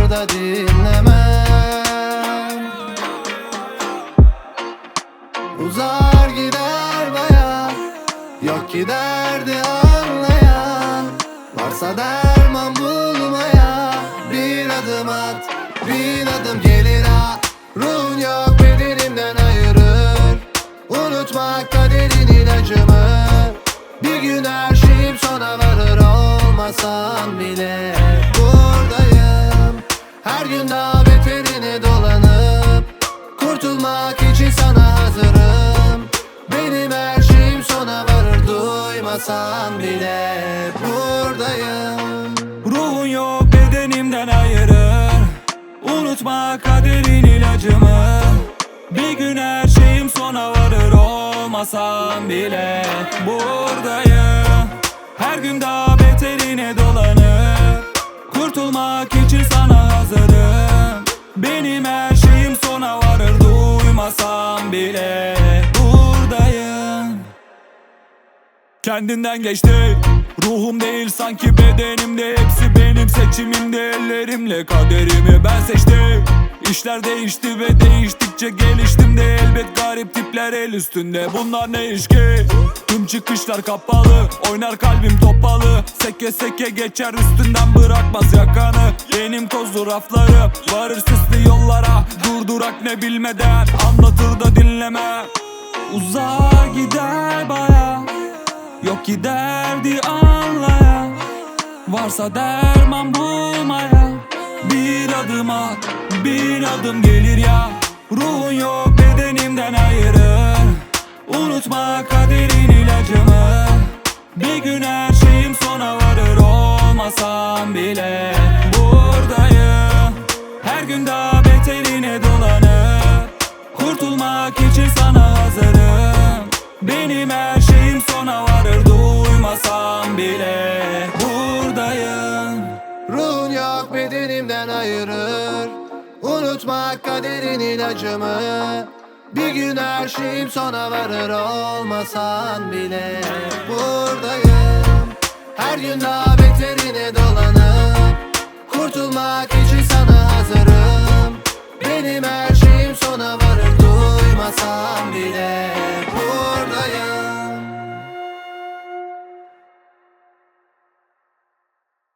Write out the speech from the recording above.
lafı da dinlemem. Uzar gider baya, yok ki derdi anlayan. Varsa derman bulmaya, bir adım at, bin adım gelir ha. Ruhun yok bedenimden ayırır, unutmak kaderin ilacımı. Bir gün her şeyim sona varır, olmasan bile buradayım. Her gün daha beterine dolanıp kurtulmak için sana hazırım. Benim her şeyim sona varır, duymasan bile buradayım. Ruhun yok bedenimden ayırır, unutma kaderin ilacımı. Bir gün her şeyim sona varır, olmasam bile buradayım. Her gün daha beterine dolanıp kurtulmak için sana hazırım. Benim her şeyim sona varır, duymasam bile buradayım. Kendinden geçti, ruhum değil sanki bedenimde. Hepsi benim seçimimde, ellerimle kaderimi ben seçtim. İşler değişti ve değiştikçe geliştim de elbet garip tipler el üstünde. Bunlar ne iş ki? Tüm çıkışlar kapalı, oynar kalbim topalı. Seke seke geçer üstünden, bırakmaz yakanı. Benim tozlu raflarım varır sisli yollara. Durdurak ne bilmeden anlatır da dinleme. Uzağa gider baya, yok ki derdi anlayan. Varsa derman bulmaya, bir adım at, bin adım gelir ya. Ruhun yok bedenimden ayırır, unutma kaderin ilacımı. Bir gün her şeyim sona varır, olmasam bile buradayım. Her gün daha beterine dolanıp kurtulmak için sana hazırım. Benim her şeyim sona varır, duymasam bile buradayım. Ruhun yok bedenimden ayırır, unutmak kaderin ilacımı. Bir gün her şeyim sona varır, olmasan bile buradayım. Her gün daha beterine dolanıp kurtulmak için sana hazırım. Benim her